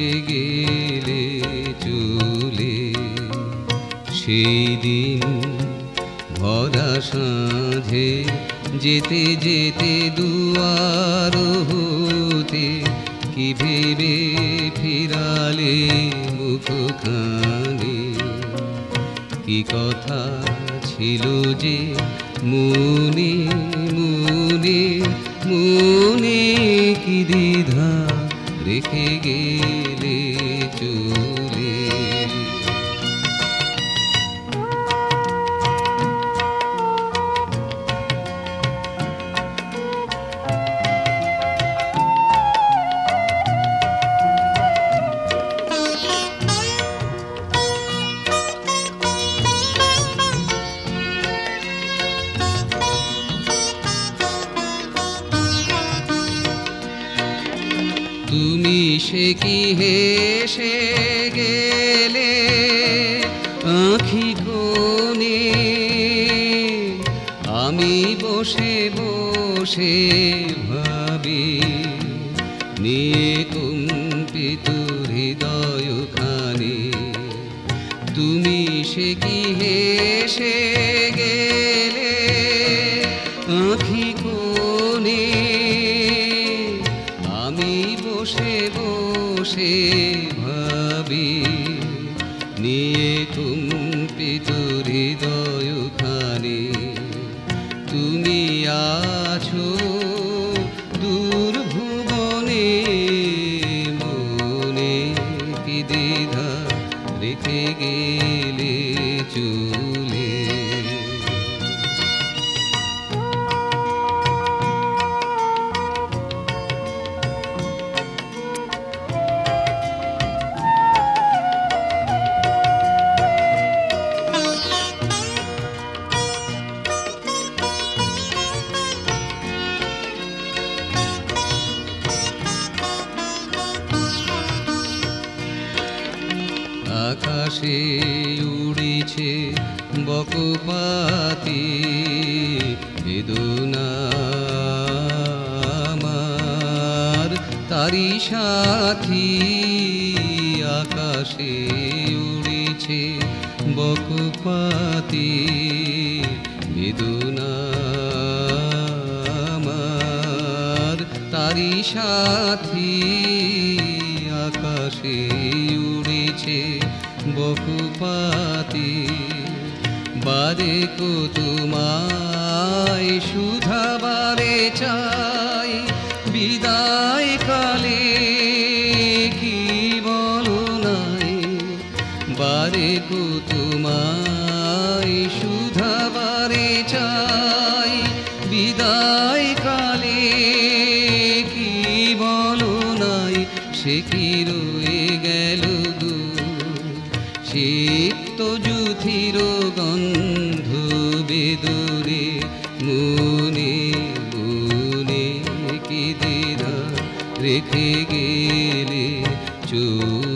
রেখে গেলে চলে। সেই দিন ভরা সাঁঝে যেতে যেতে দুয়ার হতে কি ভেবে ফিরালে মুখখানি। কি কথা ছিল যে মনে মনে মনে, কি দ্বিধা রেখে গেলে চলে। তুমি সে কি হেসে গেলে আঁখি কোণে, আমি বসে বসে ভাবি নিয়ে কম্পিত হৃদয় খানি। তুমি সে কি হেসে গেলে আঁখি কোণে, আমি বসে বসে ভাবি নিয়ে কম্পিত হৃদয় খানি। তুমি আছো দূর ভুবনে, মনে কি দ্বিধা রেখে গেলে চলে। আকাশে উড়িছে বকপাতি বেদনা আমার তারি সাথী। আকাশে উড়িছে বকপাতি বেদনা আমার তারি সাথী। আকাশে উড়েছে বকুপাতি, বারে কো তোমায় সুধাবারে চাই বিদায় কালে, কি বলো নাই। বারে কো তোমায় সুধাবারে চাই বিদায় কালে, কি বলো নাই। সে কি রয়ে গেল গো সিক্ত যুথির গন্ধ বেদুরে, মনে মনে কি দ্বিধা রেখে গেলে চলে।